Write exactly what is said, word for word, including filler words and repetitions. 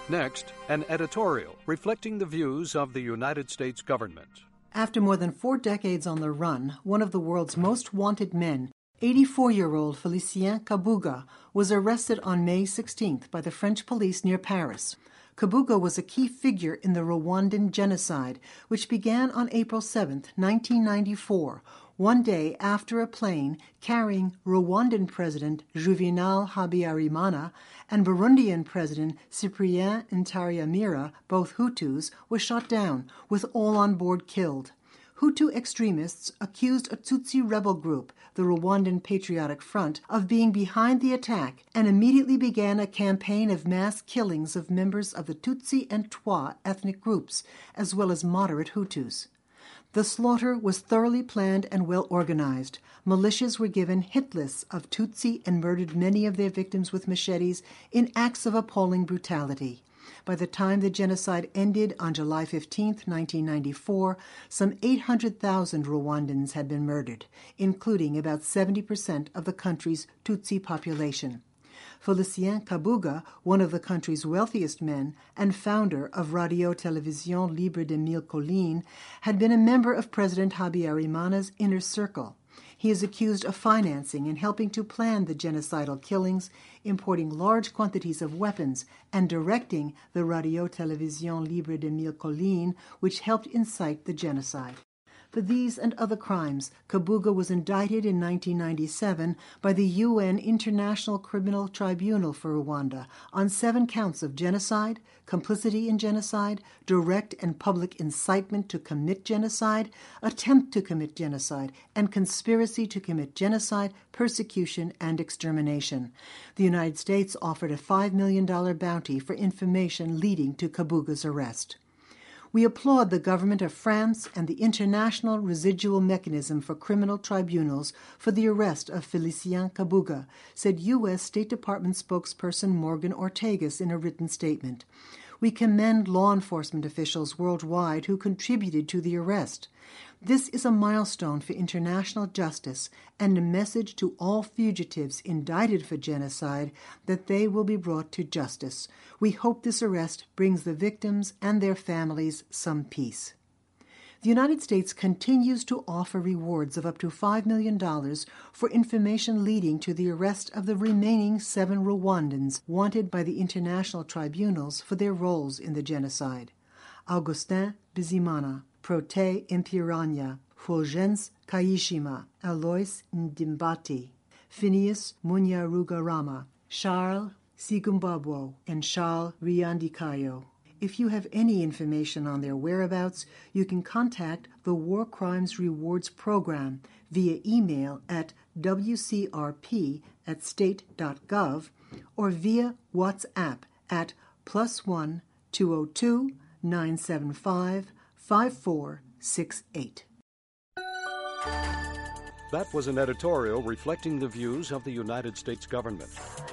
Next, an editorial reflecting the views of the United States government. After more than four decades on the run, one of the world's most wanted men, eighty-four-year-old Félicien Kabuga, was arrested on May sixteenth by the French police near Paris. Kabuga was a key figure in the Rwandan genocide, which began on April seventh, nineteen ninety-four, one day after a plane carrying Rwandan President Juvenal Habyarimana and Burundian President Cyprien Ntaryamira, both Hutus, was shot down, with all on board killed. Hutu extremists accused a Tutsi rebel group, the Rwandan Patriotic Front, of being behind the attack and immediately began a campaign of mass killings of members of the Tutsi and Twa ethnic groups, as well as moderate Hutus. The slaughter was thoroughly planned and well organized. Militias were given hit lists of Tutsi and murdered many of their victims with machetes in acts of appalling brutality. By the time the genocide ended on July fifteenth, nineteen ninety-four, some eight hundred thousand Rwandans had been murdered, including about seventy percent of the country's Tutsi population. Félicien Kabuga, one of the country's wealthiest men and founder of Radio Télévision Libre de Mille Collines, had been a member of President Habyarimana's inner circle. He is accused of financing and helping to plan the genocidal killings, importing large quantities of weapons, and directing the Radio Télévision Libre de Mille Collines, which helped incite the genocide. For these and other crimes, Kabuga was indicted in nineteen ninety-seven by the U N International Criminal Tribunal for Rwanda on seven counts of genocide, complicity in genocide, direct and public incitement to commit genocide, attempt to commit genocide, and conspiracy to commit genocide, persecution, and extermination. The United States offered a five million dollars bounty for information leading to Kabuga's arrest. We applaud the government of France and the International Residual Mechanism for Criminal Tribunals for the arrest of Félicien Kabuga, said U S State Department spokesperson Morgan Ortagus in a written statement. We commend law enforcement officials worldwide who contributed to the arrest. This is a milestone for international justice and a message to all fugitives indicted for genocide that they will be brought to justice. We hope this arrest brings the victims and their families some peace. The United States continues to offer rewards of up to five million dollars for information leading to the arrest of the remaining seven Rwandans wanted by the international tribunals for their roles in the genocide. Augustin Bizimana, Protais Impiranya, Fulgence Kayishima, Alois Ndimbati, Phineas Munyarugarama, Charles Sigumbabwo, and Charles Riandikayo. If you have any information on their whereabouts, you can contact the War Crimes Rewards Program via email at w c r p at state dot gov or via WhatsApp at plus one two oh two nine seven five five four six eight. That was an editorial reflecting the views of the United States government.